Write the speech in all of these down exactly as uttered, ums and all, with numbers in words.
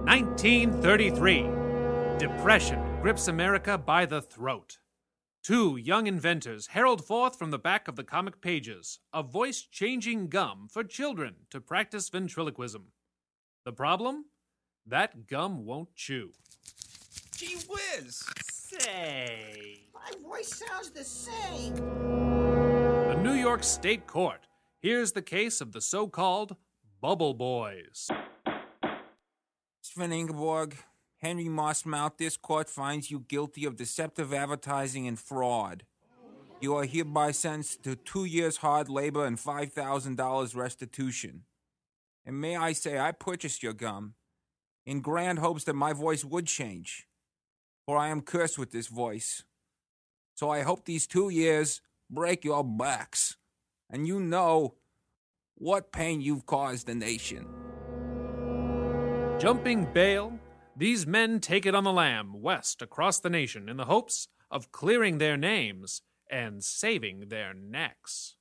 nineteen thirty-three. Depression grips America by the throat. Two young inventors herald forth from the back of the comic pages a voice-changing gum for children to practice ventriloquism. The problem? That gum won't chew. Gee whiz! Say. My voice sounds the same. The New York State Court hears the case of the so-called Bubble Boys. Sven Ingeborg, Henry Mossmouth, this court finds you guilty of deceptive advertising and fraud. You are hereby sentenced to two years hard labor and five thousand dollars restitution. And may I say, I purchased your gum in grand hopes that my voice would change, for I am cursed with this voice. So I hope these two years break your backs, and you know what pain you've caused the nation. Jumping bail, these men take it on the lam west across the nation in the hopes of clearing their names and saving their necks.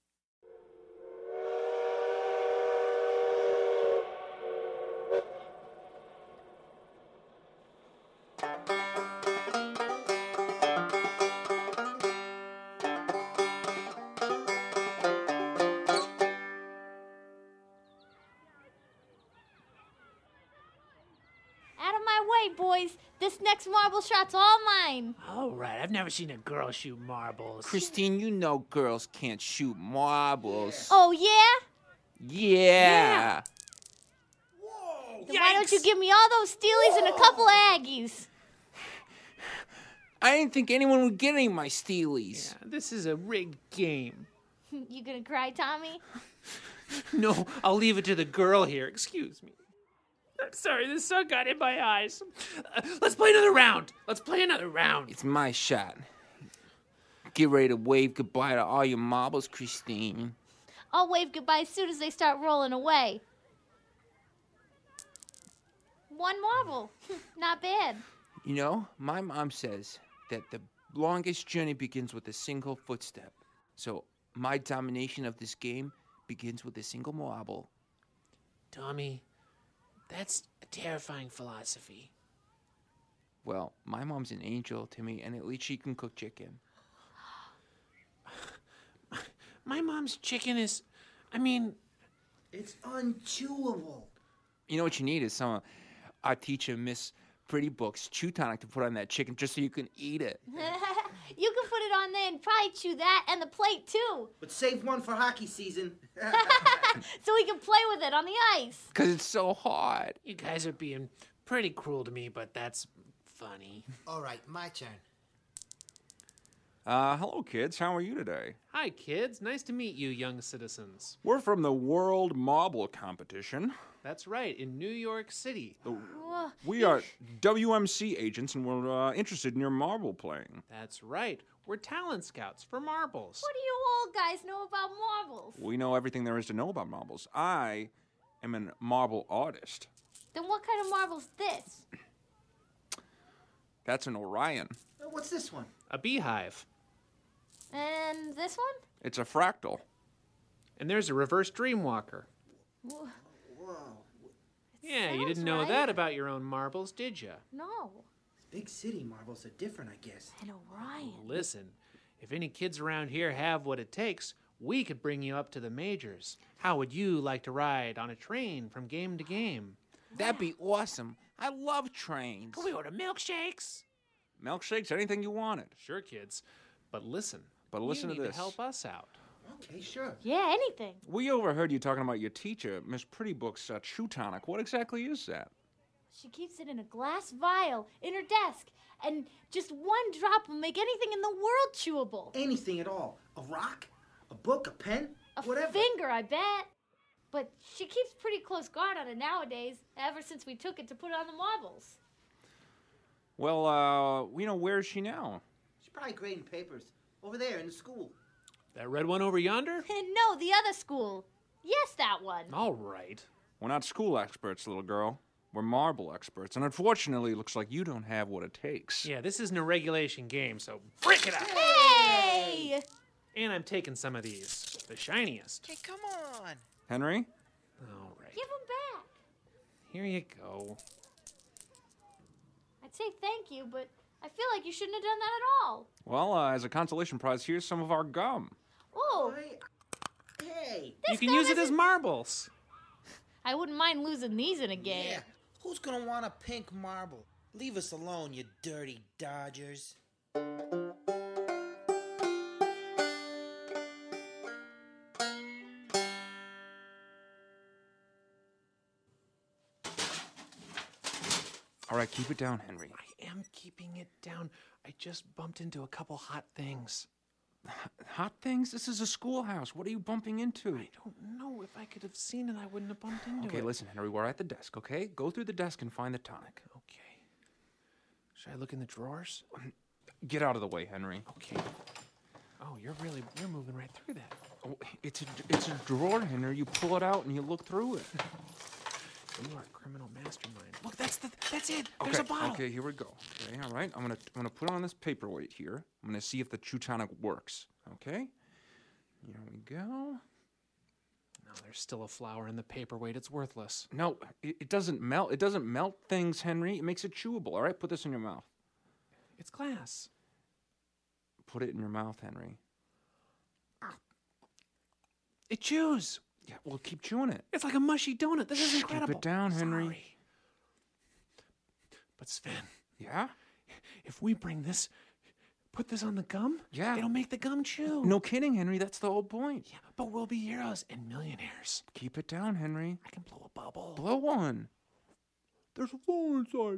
Boys, this next marble shot's all mine. All right, I've never seen a girl shoot marbles. Christine, you know girls can't shoot marbles. Oh, yeah? Yeah. Yeah. Whoa! Then why don't you give me all those steelies and a couple of Aggies? I didn't think anyone would get any of my steelies. Yeah, this is a rigged game. You gonna cry, Tommy? No, I'll leave it to the girl here. Excuse me. I'm sorry, the sun got in my eyes. Uh, let's play another round. Let's play another round. It's my shot. Get ready to wave goodbye to all your marbles, Christine. I'll wave goodbye as soon as they start rolling away. One marble. Not bad. You know, my mom says that the longest journey begins with a single footstep. So my domination of this game begins with a single marble. Tommy, that's a terrifying philosophy. Well, my mom's an angel to me, and at least she can cook chicken. My mom's chicken is, I mean... It's unchewable. You know what you need is some, our teacher, Miss Pretty Books, chew tonic to put on that chicken just so you can eat it. You can put it on there and probably chew that and the plate, too. But save one for hockey season. So we can play with it on the ice. Because it's so hard. You guys are being pretty cruel to me, but that's funny. All right, my turn. Uh, hello, kids. How are you today? Hi, kids. Nice to meet you, young citizens. We're from the World Marble Competition. That's right, in New York City. The, Whoa. we are W M C agents, and we're uh, interested in your marble playing. That's right. We're talent scouts for marbles. What do you old guys know about marbles? We know everything there is to know about marbles. I am a marble artist. Then what kind of marble's this? That's an Orion. Uh, what's this one? A beehive. And this one? It's a fractal. And there's a reverse dreamwalker. Whoa. Whoa. Yeah, you Sounds didn't know right. that about your own marbles, did you? No. Big city marbles are different, I guess. An Orion. Listen, if any kids around here have what it takes, we could bring you up to the majors. How would you like to ride on a train from game to game? That'd be awesome. I love trains. Can we order milkshakes? Milkshakes, anything you wanted. Sure, kids. But listen. But listen you to need this. to help us out. Okay, sure. Yeah, anything. We overheard you talking about your teacher, Miss Pretty Book's uh, chew tonic. What exactly is that? She keeps it in a glass vial in her desk, and just one drop will make anything in the world chewable. Anything at all. A rock? A book? A pen? A Whatever. finger, I bet. But she keeps pretty close guard on it nowadays, ever since we took it to put it on the marbles. Well, uh, you know, where is she now? She's probably grading papers. Over there in the school. That red one over yonder? No, the other school. Yes, that one. All right. We're not school experts, little girl. We're marble experts, and unfortunately, it looks like you don't have what it takes. Yeah, this isn't a regulation game, so break it up. Hey! And I'm taking some of these. The shiniest. Hey, come on. Henry? All right. Give them back. Here you go. I'd say thank you, but I feel like you shouldn't have done that at all. Well, uh, as a consolation prize, here's some of our gum. Oh, Hey, hey. You can gum use it as isn't- marbles. I wouldn't mind losing these in a game. Yeah, who's gonna want a pink marble? Leave us alone, you dirty Dodgers. All right, keep it down, Henry. I am keeping it down. I just bumped into a couple hot things. Hot things? This is a schoolhouse. What are you bumping into? I don't know. If I could have seen it, I wouldn't have bumped into Okay, it. listen, Henry, we're at the desk, okay? Go through the desk and find the tonic. Okay. Should I look in the drawers? Get out of the way, Henry. Okay. Oh, you're really you're moving right through that. Oh, it's a it's a drawer, Henry. You pull it out and you look through it. You are a criminal mastermind. Look, that's the that's it. Okay, There's a bottle. okay, here we go. Okay, all right. I'm gonna I'm gonna put on this paperweight here. I'm gonna see if the Chew Tonic works. Okay. Here we go. No, there's still a flower in the paperweight. It's worthless. No, it, it doesn't melt. It doesn't melt things, Henry. It makes it chewable. All right, put this in your mouth. It's glass. Put it in your mouth, Henry. It chews. Yeah, well, keep chewing it. It's like a mushy donut. This is Shh, keep it incredible. down, Henry. Sorry. But Sven, Yeah? if we bring this, put this on the gum, Yeah. it'll make the gum chew. No kidding, Henry. That's the whole point. Yeah, but we'll be heroes and millionaires. Keep it down, Henry. I can blow a bubble. Blow one. There's a flower inside.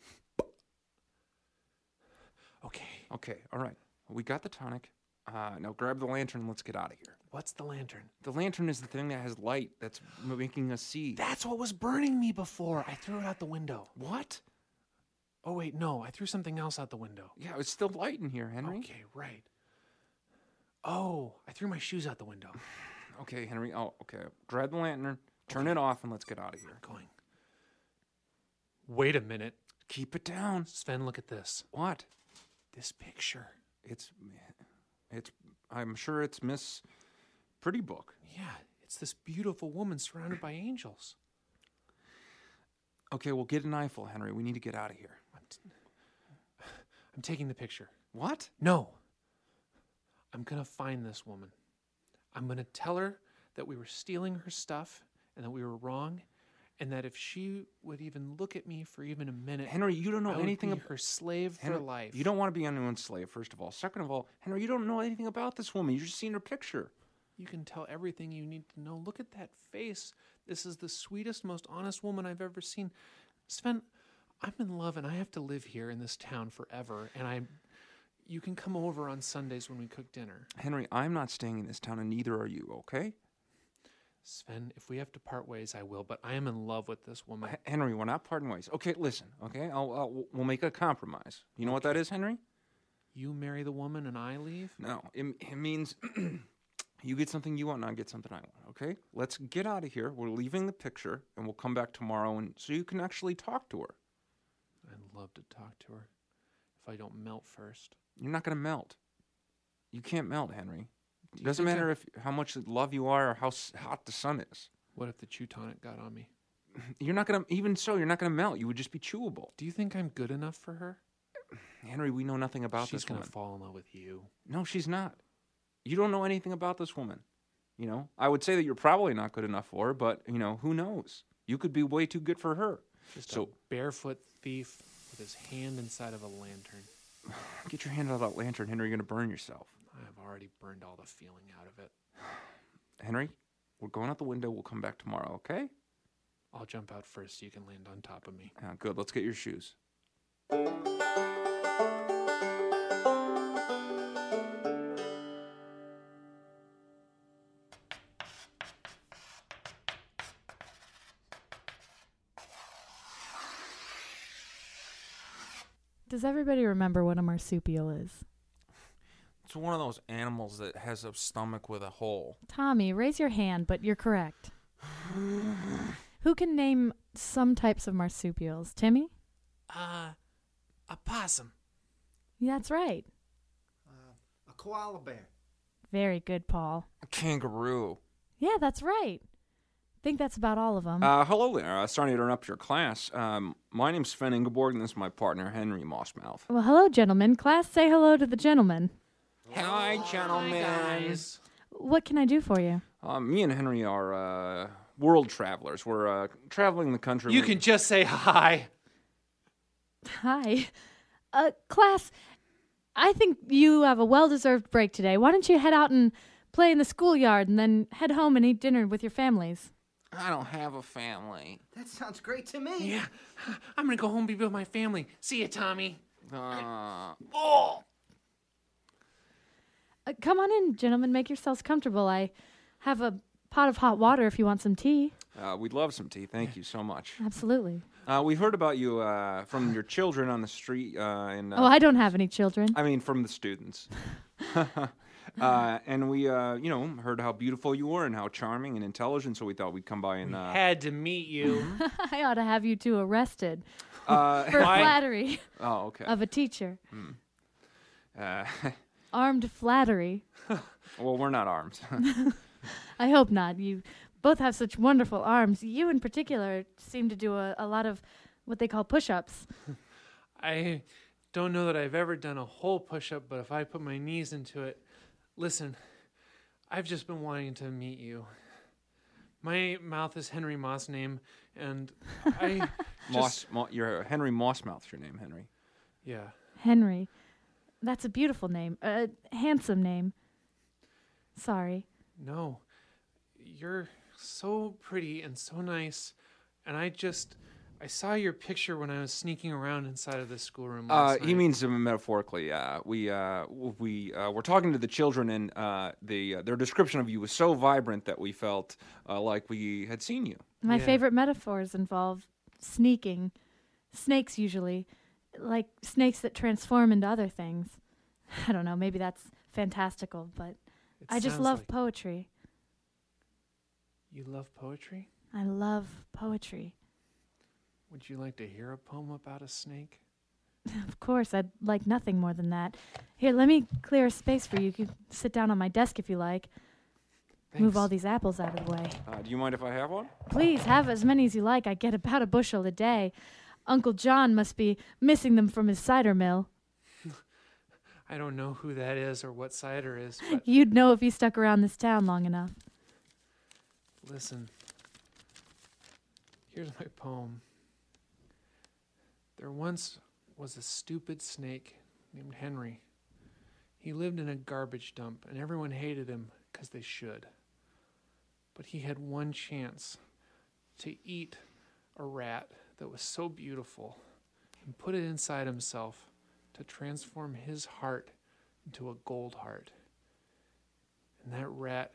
Okay, Okay, all right. We got the tonic. Uh, now grab the lantern and let's get out of here. what's the lantern? The lantern is the thing that has light that's m- making us see. That's what was burning me before. I threw it out the window. What? Oh, wait, no. I threw something else out the window. Yeah, it's still light in here, Henry. Okay, right. Oh, I threw my shoes out the window. Okay, Henry. Oh, okay. Grab the lantern, turn it off, and let's get out of here. Going. Wait a minute. Keep it down. Sven, look at this. What? This picture. It's, it's. I'm sure it's Miss Pretty Book. Yeah, it's this beautiful woman surrounded by angels. Okay, well, get an eyeful, Henry. We need to get out of here. I'm, t- I'm taking the picture. What? No. I'm going to find this woman. I'm going to tell her that we were stealing her stuff and that we were wrong, and that if she would even look at me for even a minute, Henry, you don't know I would anything be about her slave Henry, for life. You don't want to be anyone's slave, first of all. Second of all, Henry, you don't know anything about this woman. You've just seen her picture. You can tell everything you need to know. Look at that face. This is the sweetest, most honest woman I've ever seen. Sven, I'm in love and I have to live here in this town forever. And I, you can come over on Sundays when we cook dinner. Henry, I'm not staying in this town, and neither are you, okay? Sven, if we have to part ways, I will. But I am in love with this woman. H- Henry, we're not parting ways. Okay, listen, okay? I'll, I'll, we'll make a compromise. You know what that is, Henry? You marry the woman and I leave? No, it, it means you get something you want and I get something I want, okay? Let's get out of here. We're leaving the picture, and we'll come back tomorrow, and so you can actually talk to her. I'd love to talk to her if I don't melt first. You're not going to melt. You can't melt, Henry. It you doesn't think matter I- if how much love you are or how s- hot the sun is. What if the chew tonic got on me? You're not going to, even so, you're not going to melt. You would just be chewable. Do you think I'm good enough for her? Henry, we know nothing about She's this gonna woman. fall in love with you. No, she's not. You don't know anything about this woman. You know, I would say that you're probably not good enough for her, but, you know, who knows? You could be way too good for her. Just So- a barefoot thief with his hand inside of a lantern. Get your hand out of that lantern, Henry. You're going to burn yourself. I've already burned all the feeling out of it. Henry, we're going out the window. We'll come back tomorrow, okay? I'll jump out first so you can land on top of me. Yeah, good. Let's get your shoes. Does everybody remember what a marsupial is? It's one of those animals that has a stomach with a hole. Tommy, raise your hand, but you're correct. Who can name some types of marsupials? Timmy? Uh, a possum. That's right. Uh, a koala bear. Very good, Paul. A kangaroo. Yeah, that's right. think that's about all of them. Uh, hello there. Uh, sorry to interrupt your class. Um, my name's Sven Ingeborg, and this is my partner, Henry Mossmouth. well, hello, gentlemen. Class, say hello to the gentleman. Hi, gentlemen. Guys. What can I do for you? Uh, me and Henry are uh, world travelers. We're uh, traveling the country. You We- can just say hi. Hi. Uh, class, I think you have a well-deserved break today. Why don't you head out and play in the schoolyard and then head home and eat dinner with your families? I don't have a family. That sounds great to me. Yeah, I'm gonna go home and be with my family. See ya, Tommy. Uh, Oh! Uh, come on in, gentlemen. Make yourselves comfortable. I have a pot of hot water if you want some tea. uh, we'd love some tea. Thank you so much. Absolutely. Uh, we heard about you uh, from your children on the street. Uh, and, uh, Oh, I don't have any children. I mean, from the students. uh, and we, uh, you know, heard how beautiful you were and how charming and intelligent, so we thought we'd come by and... Uh, Had to meet you. I ought to have you two arrested uh, for Why? flattery oh, okay. of a teacher. Uh, Armed flattery. well, we're not armed. I hope not. You both have such wonderful arms. You in particular seem to do a, a lot of what they call push-ups. I don't know that I've ever done a whole push-up, but if I put my knees into it, listen, I've just been wanting to meet you. My mouth is Henry Moss name, and I Moss, just, Mo- you're Henry Mossmouth's your name, Henry. yeah. Henry. That's a beautiful name. A handsome name. Sorry. No, you're so pretty and so nice, and I just, I saw your picture when I was sneaking around inside of the schoolroom Uh, last he night. means uh, metaphorically. Uh, we uh, w- we uh, were talking to the children, and uh, the uh, their description of you was so vibrant that we felt uh, like we had seen you. My Yeah. favorite metaphors involve sneaking. Snakes usually. Like snakes that transform into other things. I don't know, maybe that's fantastical, but It I just sounds love like- poetry. You love poetry? I love poetry. Would you like to hear a poem about a snake? Of course, I'd like nothing more than that. Here, let me clear a space for you. You can sit down on my desk if you like. Move Thanks. all these apples out of the way. Uh, do you mind if I have one? Please, have as many as you like. I get about a bushel a day. Uncle John must be missing them from his cider mill. I don't know who that is or what cider is, but You'd know if you stuck around this town long enough. listen. Here's my poem. There once was a stupid snake named Henry. He lived in a garbage dump, and everyone hated him because they should. But he had one chance to eat a rat that was so beautiful and put it inside himself to transform his heart into a gold heart. And that rat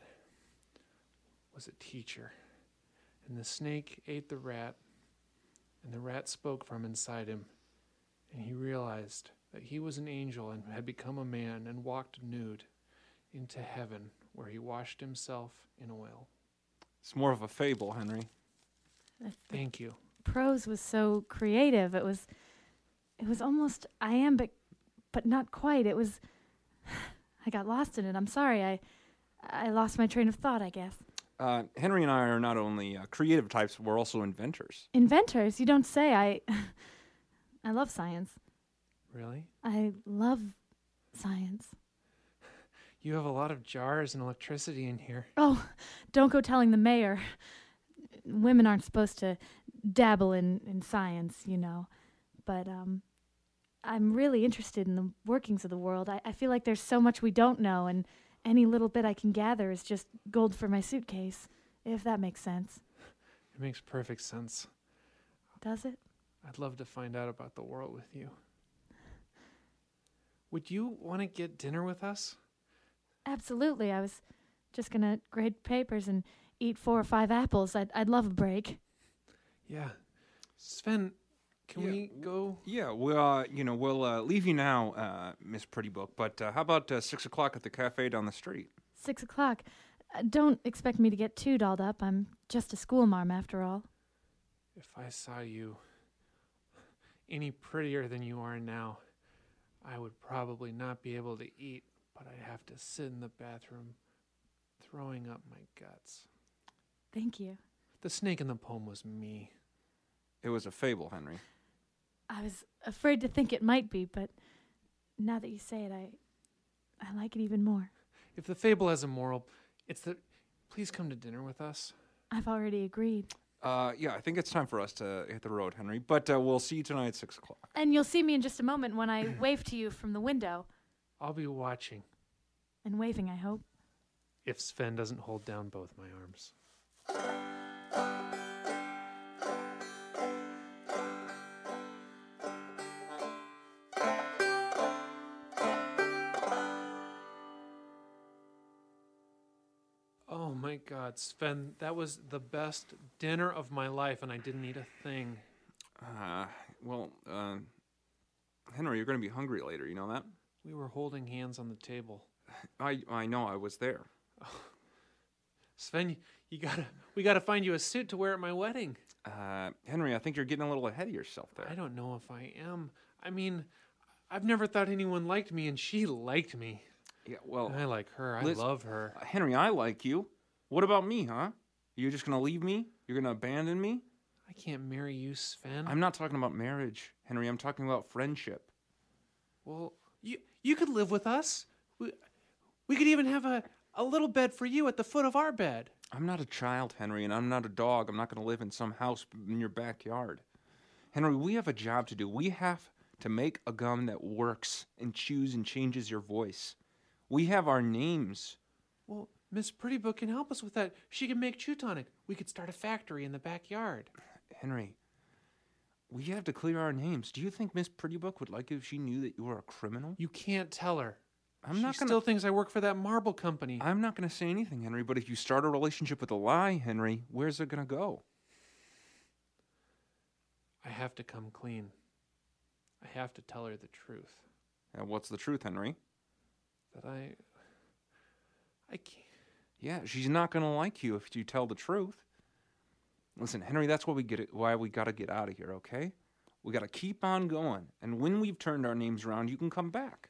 was a teacher. And the snake ate the rat, and the rat spoke from inside him, and he realized that he was an angel and had become a man and walked nude into heaven, where he washed himself in oil. It's more of a fable, Henry. Thank you. Prose was so creative. It was, it was almost iambic, but not quite. It was. I got lost in it. I'm sorry. I, I lost my train of thought, I guess. Uh, Henry and I are not only uh, creative types, we're also inventors. Inventors, you don't say. I, I love science. Really? I love science. You have a lot of jars and electricity in here. Oh, don't go telling the mayor. Women aren't supposed to dabble in, in science, you know. But um, I'm really interested in the workings of the world. I, I feel like there's so much we don't know, and any little bit I can gather is just gold for my suitcase, if that makes sense. It makes perfect sense. Does it? I'd love to find out about the world with you. Would you want to get dinner with us? Absolutely. I was just going to grade papers and eat four or five apples. I'd, I'd love a break. Yeah. Sven, can Yeah, we w- go? Yeah, we'll, uh, you know, we'll uh, leave you now, uh, Miss Pretty Book, but uh, how about uh, six o'clock at the cafe down the street? Six o'clock. Uh, don't expect me to get too dolled up. I'm just a schoolmarm after all. If I saw you any prettier than you are now, I would probably not be able to eat, but I'd have to sit in the bathroom throwing up my guts. Thank you. The snake in the poem was me. It was a fable, Henry. I was afraid to think it might be, but now that you say it, I, I like it even more. If the fable has a moral, it's that please come to dinner with us. I've already agreed. Uh, yeah, I think it's time for us to hit the road, Henry. But uh, we'll see you tonight at six o'clock. And you'll see me in just a moment when I wave to you from the window. I'll be watching. And waving, I hope. If Sven doesn't hold down both my arms. Oh my God, Sven, that was the best dinner of my life, and I didn't eat a thing. Uh, well, uh, Henry, you're going to be hungry later, you know that? We were holding hands on the table. I I know, I was there. Sven, you gotta, we gotta find you a suit to wear at my wedding. Uh, Henry, I think you're getting a little ahead of yourself there. I don't know if I am. I mean, I've never thought anyone liked me, and she liked me. Yeah, well, I like her. I Liz- love her. uh, Henry, I like you. What about me, huh? You're just going to leave me? You're going to abandon me? I can't marry you, Sven. I'm not talking about marriage, Henry. I'm talking about friendship. Well, you you could live with us. We, we could even have a, a little bed for you at the foot of our bed. I'm not a child, Henry, and I'm not a dog. I'm not going to live in some house in your backyard. Henry, we have a job to do. We have to make a gum that works and chews and changes your voice. We have our names. Well, Miss Prettybook can help us with that. She can make chew tonic. We could start a factory in the backyard. Henry, we have to clear our names. Do you think Miss Prettybook would like it if she knew that you were a criminal? You can't tell her. I'm she not gonna... still thinks I work for that marble company. I'm not going to say anything, Henry, but if you start a relationship with a lie, Henry, where's it going to go? I have to come clean. I have to tell her the truth. And what's the truth, Henry? That I... I can't... Yeah, she's not going to like you if you tell the truth. Listen, Henry, that's why we get it, why we got to get out of here, okay? We got to keep on going. And when we've turned our names around, you can come back.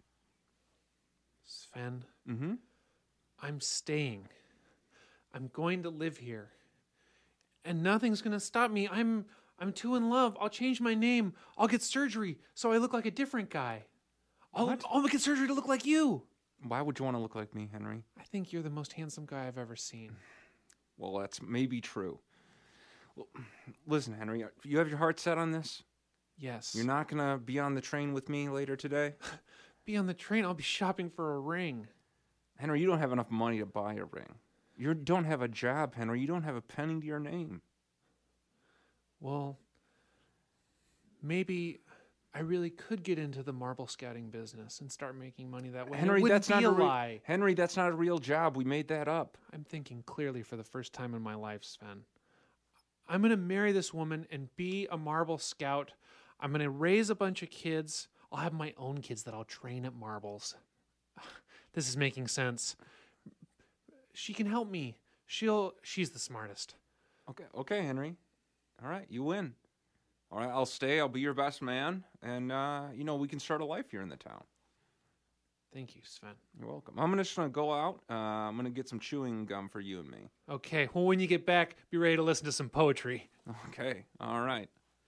Sven, Mm-hmm. I'm staying. I'm going to live here. And nothing's going to stop me. I'm I'm too in love. I'll change my name. I'll get surgery so I look like a different guy. I'll, What? I'll get surgery to look like you. Why would you want to look like me, Henry? I think you're the most handsome guy I've ever seen. Well, that's maybe true. Well, listen, Henry, you have your heart set on this? Yes. You're not going to be on the train with me later today? Be on the train. I'll be shopping for a ring. Henry, you don't have enough money to buy a ring. You don't have a job, Henry. You don't have a penny to your name. Well, maybe I really could get into the marble scouting business and start making money that way. Henry, it that's be not a a re- lie. Henry, that's not a real job. We made that up. I'm thinking clearly for the first time in my life, Sven. I'm going to marry this woman and be a marble scout. I'm going to raise a bunch of kids. I'll have my own kids that I'll train at marbles. This is making sense. She can help me. She'll. She's the smartest. Okay, okay, Henry. All right, you win. All right, I'll stay. I'll be your best man, and uh, you know we can start a life here in the town. Thank you, Sven. You're welcome. I'm gonna just gonna go out. Uh, I'm gonna get some chewing gum for you and me. Okay. Well, when you get back, be ready to listen to some poetry. Okay. All right.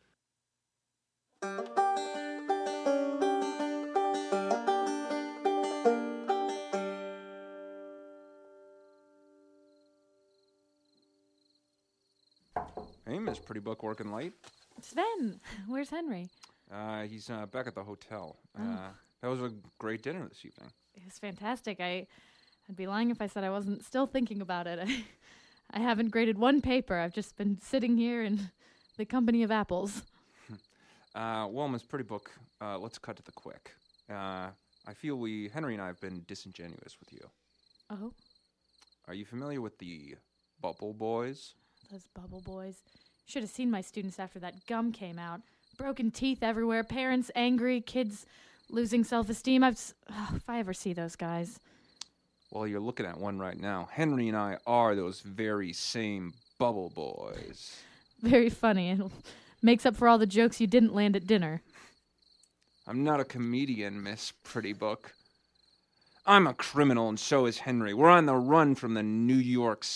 Hey, Miss Prettybook, working late? Sven, where's Henry? Uh, he's uh, back at the hotel. Uh, that was a great dinner this evening. It was fantastic. I, I'd be lying if I said I wasn't still thinking about it. I, I haven't graded one paper. I've just been sitting here in the company of apples. Uh, well, Miss Prettybook, uh, let's cut to the quick. Uh, I feel we, Henry and I, have been disingenuous with you. Oh, Are you familiar with the Bubble Boys? those bubble boys. Should have seen my students after that gum came out. Broken teeth everywhere, parents angry, kids losing self-esteem. I've, s- oh, if I ever see those guys. Well, you're looking at one right now. Henry and I are those very same Bubble Boys. Very funny. It makes up for all the jokes you didn't land at dinner. I'm not a comedian, Miss Prettybook. I'm a criminal, and so is Henry. We're on the run from the New York State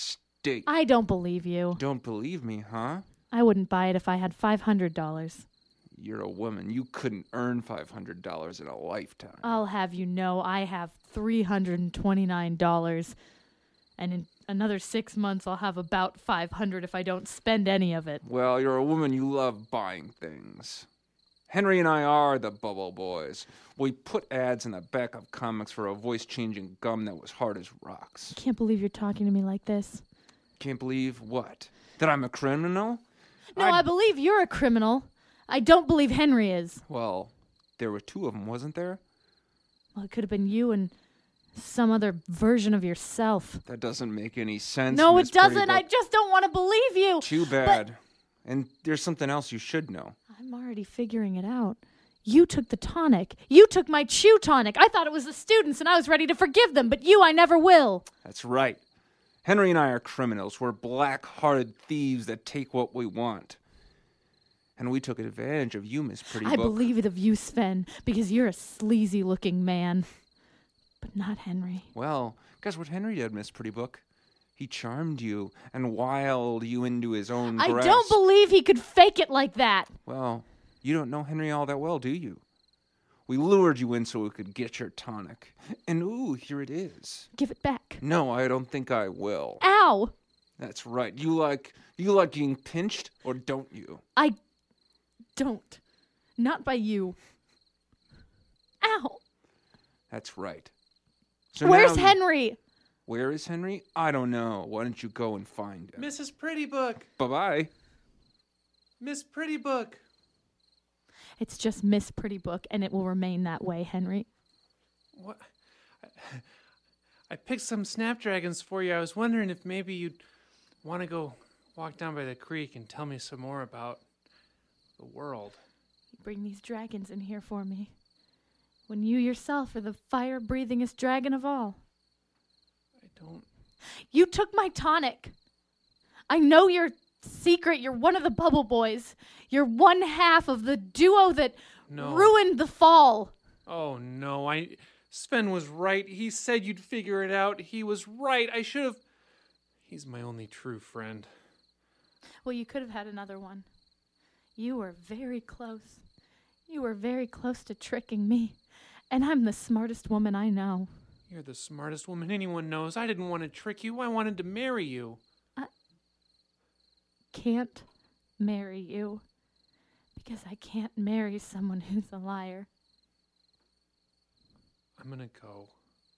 date. I don't believe you. Don't believe me, huh? I wouldn't buy it if I had five hundred dollars. You're a woman. You couldn't earn five hundred dollars in a lifetime. I'll have you know I have three hundred twenty-nine dollars. And in another six months, I'll have about five hundred dollars if I don't spend any of it. Well, you're a woman. You love buying things. Henry and I are the Bubble Boys. We put ads in the back of comics for a voice-changing gum that was hard as rocks. I can't believe you're talking to me like this. Can't believe what? That I'm a criminal? No, I'd- I believe you're a criminal. I don't believe Henry is. Well, there were two of them, wasn't there? Well, it could have been you and some other version of yourself. That doesn't make any sense. No, Miss it doesn't. Pretty I Book. just don't want to believe you. Too bad. And there's something else you should know. I'm already figuring it out. You took the tonic. You took my chew tonic. I thought it was the students, and I was ready to forgive them, but you I never will. That's right. Henry and I are criminals. We're black-hearted thieves that take what we want. And we took advantage of you, Miss Pretty I Book. believe it of you, Sven, because you're a sleazy-looking man. But not Henry. Well, guess what Henry did, Miss Pretty Book? He charmed you and wiled you into his own I grasp. don't believe he could fake it like that. Well, you don't know Henry all that well, do you? We lured you in so we could get your tonic. And ooh, here it is. Give it back. No, I don't think I will. Ow! That's right. You like you like getting pinched, or don't you? I don't. Not by you. Ow! That's right. So Where's now- Henry? Where is Henry? I don't know. Why don't you go and find him? Missus Pretty Book! Bye-bye. Miss Pretty Book! It's just Miss Pretty Book, and it will remain that way, Henry. What? I, I picked some snapdragons for you. I was wondering if maybe you'd want to go walk down by the creek and tell me some more about the world. You bring these dragons in here for me, when you yourself are the fire-breathingest dragon of all. I don't... You took my tonic. I know your secret. You're one of the Bubble Boys. You're one half of the duo that No. ruined the fall. Oh, no. I... Sven was right. He said you'd figure it out. He was right. I should have... He's my only true friend. Well, you could have had another one. You were very close. You were very close to tricking me. And I'm the smartest woman I know. You're the smartest woman anyone knows. I didn't want to trick you. I wanted to marry you. Can't marry you. Because I can't marry someone who's a liar. I'm gonna go.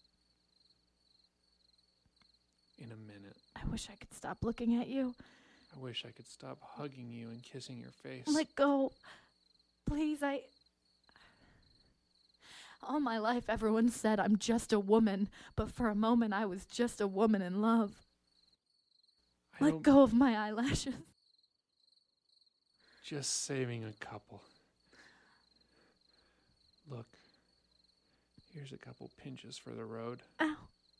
In a minute. I wish I could stop looking at you. I wish I could stop hugging you and kissing your face. Let go. Please, I... All my life, everyone said I'm just a woman, but for a moment, I was just a woman in love. I Let don't- go of my eyelashes. Just saving a couple. Look. Here's a couple pinches for the road. Ow.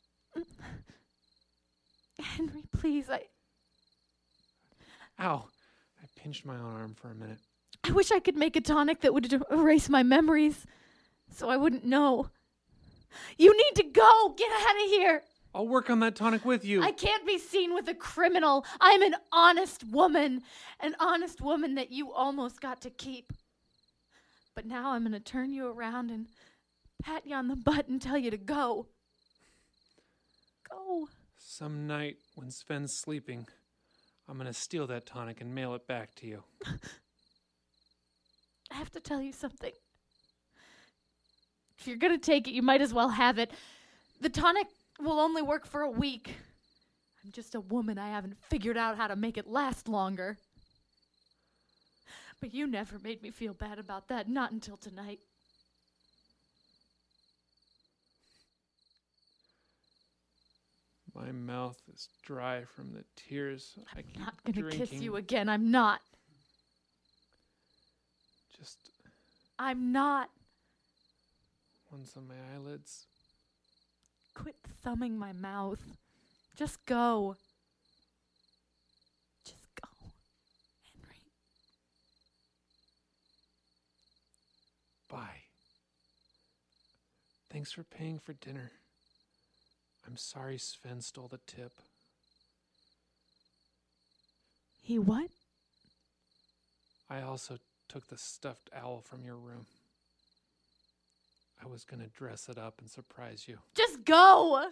Henry, please, I... Ow! I pinched my own arm for a minute. I wish I could make a tonic that would er- erase my memories, so I wouldn't know. You need to go! Get out of here! I'll work on that tonic with you. I can't be seen with a criminal. I'm an honest woman. An honest woman that you almost got to keep. But now I'm going to turn you around and pat you on the butt and tell you to go. Go. Some night when Sven's sleeping, I'm gonna steal that tonic and mail it back to you. I have to tell you something. If you're going to take it, you might as well have it. The tonic will only work for a week. I'm just a woman. I haven't figured out how to make it last longer. But you never made me feel bad about that, not until tonight. My mouth is dry from the tears I I'm keep not going to drinking. kiss you again. I'm not. Just I'm not. once on my eyelids. Quit thumbing my mouth. Just go. Just go, Henry. Bye. Thanks for paying for dinner. I'm sorry Sven stole the tip. He what? I also took the stuffed owl from your room. I was gonna dress it up and surprise you. Just go!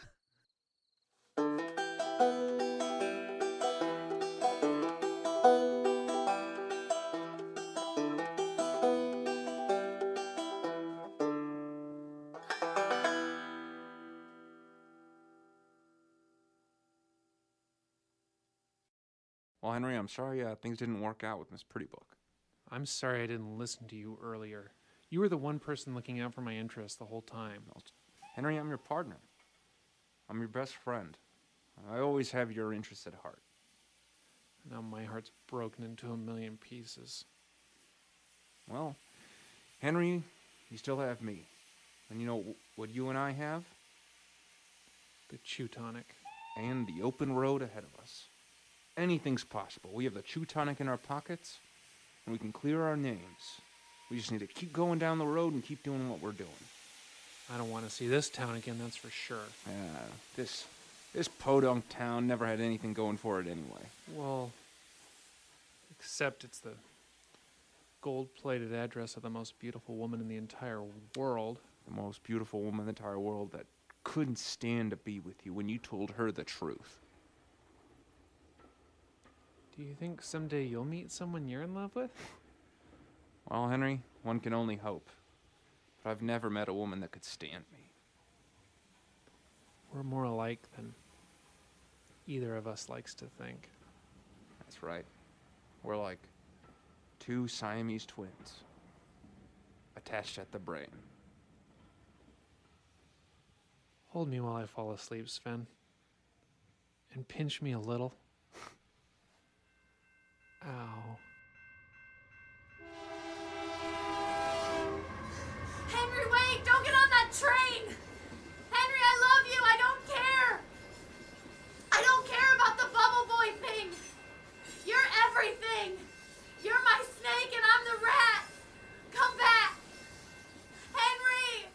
Well, Henry, I'm sorry uh, things didn't work out with Miss Prettybook. I'm sorry I didn't listen to you earlier. You were the one person looking out for my interests the whole time. Henry, I'm your partner. I'm your best friend. I always have your interests at heart. Now my heart's broken into a million pieces. Well, Henry, you still have me. And you know what you and I have? The Chew Tonic. And the open road ahead of us. Anything's possible. We have the Chew Tonic in our pockets, and we can clear our names. We just need to keep going down the road and keep doing what we're doing. I don't want to see this town again, that's for sure. Yeah, this this podunk town never had anything going for it anyway. Well, except it's the gold-plated address of the most beautiful woman in the entire world. The most beautiful woman in the entire world that couldn't stand to be with you when you told her the truth. Do you think someday you'll meet someone you're in love with? Well, Henry, one can only hope. But I've never met a woman that could stand me. We're more alike than either of us likes to think. That's right. We're like two Siamese twins, attached at the brain. Hold me while I fall asleep, Sven. And pinch me a little. Ow. Henry, wait! Don't get on that train! Henry, I love you! I don't care! I don't care about the Bubble Boy thing! You're everything! You're my snake and I'm the rat! Come back! Henry!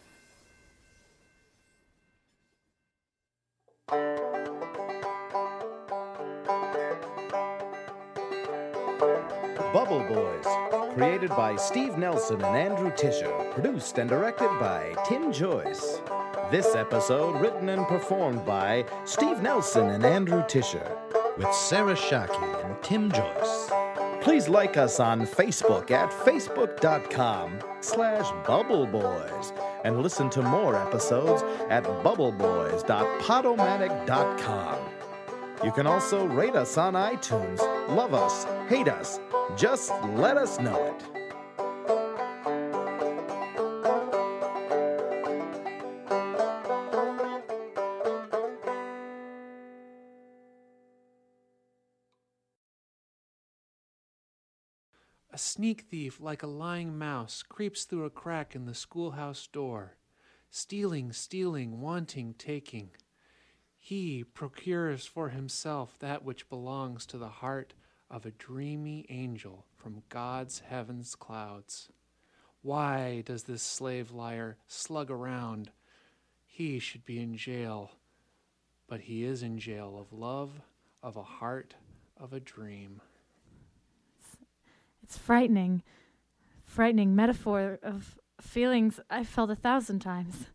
Bubble Boys, created by Steve Nelson and Andrew Tischer, produced and directed by Tim Joyce. This episode written and performed by Steve Nelson and Andrew Tischer, with Sarah Shockey and Tim Joyce. Please like us on Facebook at facebook.com slash bubbleboys and listen to more episodes at bubbleboys dot podomatic dot com. You can also rate us on iTunes. Love us, hate us, just let us know it. A sneak thief, like a lying mouse, creeps through a crack in the schoolhouse door, stealing, stealing, wanting, taking. He procures for himself that which belongs to the heart of a dreamy angel from God's heaven's clouds. Why does this slave liar slug around? He should be in jail, but he is in jail of love, of a heart, of a dream. It's frightening. Frightening metaphor of feelings I've felt a thousand times.